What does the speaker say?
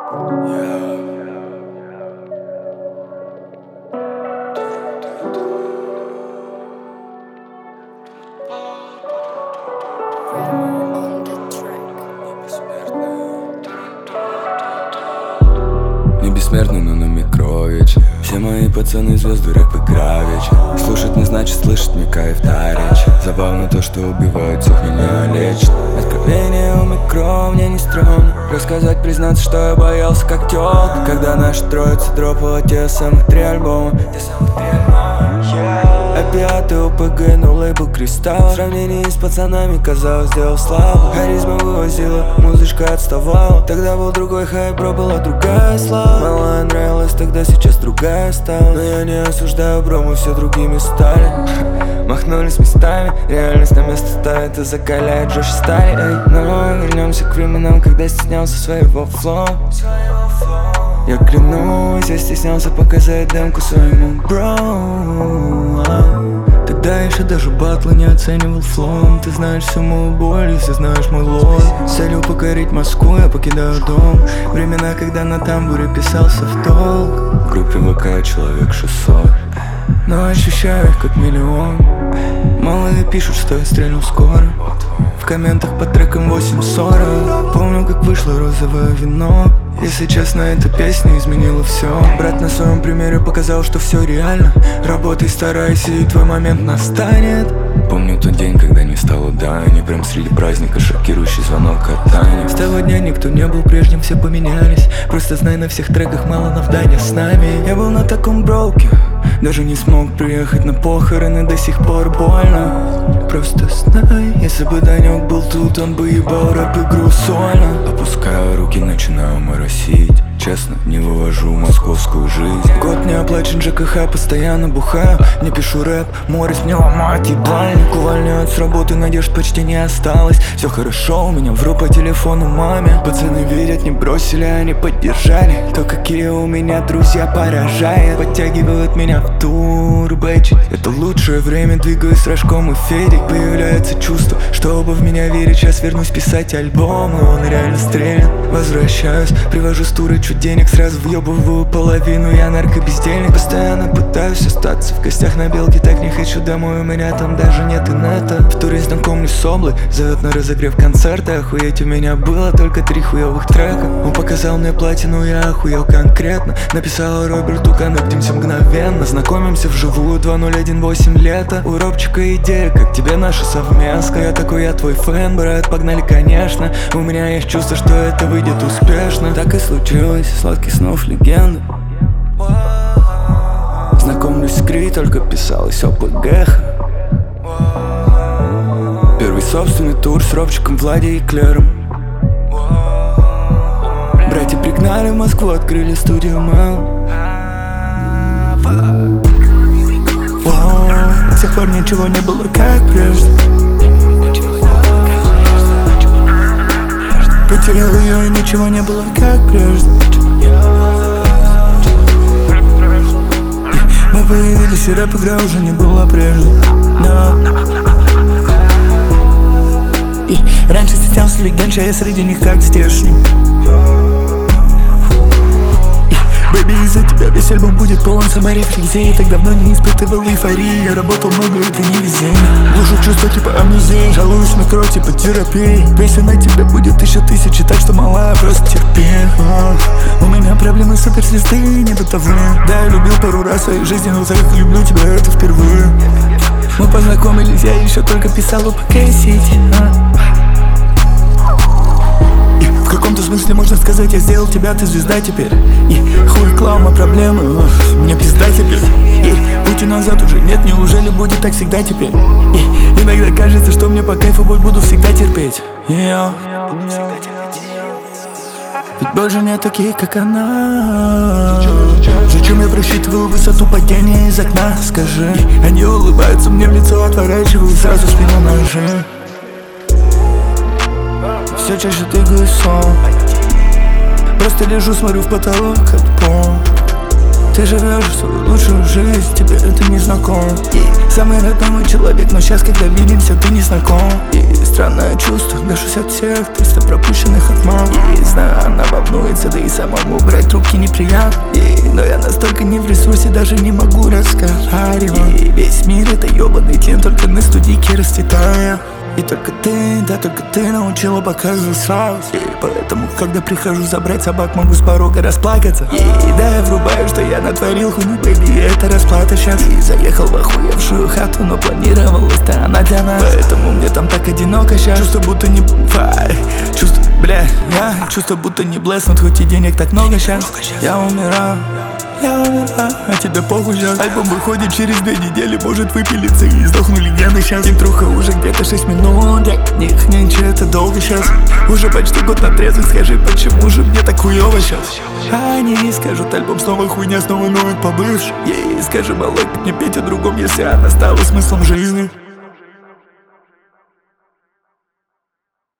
Не бессмертный, но на Микрович. Все мои пацаны звезды, рэп и гравич. Слушать не значит слышать, мне кайф дарич. Забавно то, что убивают всех, меня лечит. Откровение у Микро, мне не стрёмно рассказать, признаться, что я боялся как тёлка. Когда наша троица дропала те самых 3 альбома. Опиаты, ОПГ, но лейбл Кристалл. В сравнении с пацанами, казалось, сделал слабо. Харизма вывозила, музычка отставала. Тогда был другой хайп, бро, была другая слава. Малая нравилась тогда, сейчас другая стала. Но я не осуждаю, бро, мы все другими стали. Махнулись местами, реальность на место ставит и закаляет жестче стали. Но вернемся к временам, когда стеснялся своего флоу. Я клянусь, я стеснялся показать демку своему бро. Тогда еще даже батлы не оценивал флоу. Ты знаешь всю мою боль, если знаешь мой лор. С целью покорить Москву я покидаю дом. Времена, когда на тамбуре писался в долг. В группе ВК человек 600, но ощущаю их как миллион. Малые пишут, что я стрельну скоро. В комментах под треком 8:40. Помню, как вышло розовое вино. Если честно, эта песня изменила все. Брат на своем примере показал, что все реально. Работай, старайся, и твой момент настанет. Помню тот день, когда не стало Дани. Прям среди праздника шокирующий звонок от Тани. С того дня никто не был прежним, все поменялись. Просто знай, на всех треках Маланов Даня с нами. Я был на таком броуке, даже не смог приехать на похороны, до сих пор больно. Просто знай, если бы Данек был тут, он бы ебал рэп-игру сольно. Опускаю руки, начинаю моросить. Честно, не вывожу московскую жизнь. Год не оплачен ЖКХ, постоянно бухаю. Не пишу рэп, морис мне ломает ебальник. Увольняют с работы, надежд почти не осталось. Все хорошо, у меня вру по телефону маме. Пацаны верят, не бросили, они поддержали. То, какие у меня друзья, поражает. Подтягивают меня в турбэчить. Это лучшее время, двигаюсь с Рожком и Федей. Появляется чувство, что оба в меня верят. Сейчас вернусь писать альбом, и он реально стрельнет. Возвращаюсь, привожу с туры чуть денег, сразу въебываю половину. Я наркобездельник, постоянно пытаюсь остаться в гостях на Белке. Так не хочу домой, у меня там даже нет инета. В туре знакомлюсь с Облой, зовет на разогрев концерта. Охуеть, у меня было только 3 хуёвых трека. Он показал мне платину, я охуел конкретно. Написал Роберту, коннектимся мгновенно. Знакомимся вживую, 2018 лето. У Робчика идея, как тебе наша совместка. Я такой, я твой фэн, брат, погнали, конечно. У меня есть чувство, что это выйдет успешно. Так и случилось, сладких снов легенды. Знакомлюсь с Кри, только писалось ОПГ. Первый собственный тур с Робчиком, Влади и Клером. Братья пригнали в Москву, открыли студию Мэл. С тех пор ничего не было как прежде. Потерял ее, и ничего не было как прежде. Мы появились, и рэп-игра уже не была прежде. И раньше стеснялся легенд, а я среди них как здешний. Бэби, из-за тебя весь альбом будет полон саморефлексии. Так давно не испытывал эйфории. Я работал много, это не везение. Глушу чувства типа амнезии. Жалуюсь на кровь типа терапии. Песня на тебя будет 1000, так что малая, просто терпи. У меня проблемы суперзвезды, не бытовые. Да, я любил пару раз в своей жизни, но так как люблю тебя, это впервые. Мы познакомились, я еще только писал ОПГ Сити. В каком-то смысле можно сказать, я сделал тебя, ты звезда теперь. И хуй клаума проблемы, мне пизда теперь. И пути назад уже нет, неужели будет так всегда теперь? И иногда кажется, что мне по кайфу боль буду всегда терпеть. Ведь больше нет таких, как она. Зачем я просчитываю высоту падения из окна? Скажи. Они улыбаются мне в лицо, отворачивают сразу спину ножи. Все чаще тыкаю сон. Просто лежу, смотрю в потолок, как пол. Ты живешь свою лучшую жизнь, тебе это не знакомо. И самый родной человек, но сейчас, когда видимся, ты не знаком. И странное чувство. чувства, гашусь от всех 300 пропущенных отман. И знаю, она волнуется, да и самому брать трубки неприятно. Но я настолько не в ресурсе, даже не могу разговаривать. И весь мир это ёбаный тлен, только на студийке расцветая. И только ты, да только ты научила показывать слабость. И поэтому, когда прихожу забрать собак, могу с порога расплакаться. И да, я врубаю, что я натворил хуйню, бэйби, это расплата сейчас. И заехал в охуевшую хату, но планировалась-то она для нас. Поэтому мне там так одиноко сейчас. Чувство будто не... Чувство, бля, я чувство будто не блеснут, хоть и денег так много сейчас. Я умираю, а тебе похуй сейчас. Альбом выходит через 2 недели, может выпилиться и сдохну легенды сейчас. Интруха уже где-то 6 минут, для них нынче это долго сейчас. Уже почти год на трезвых, скажи, почему же мне так хуёво сейчас? Они скажут, альбом снова хуйня, снова ноет побывший. Ей скажи, малой, не петь о другом, если она стала смыслом жизни.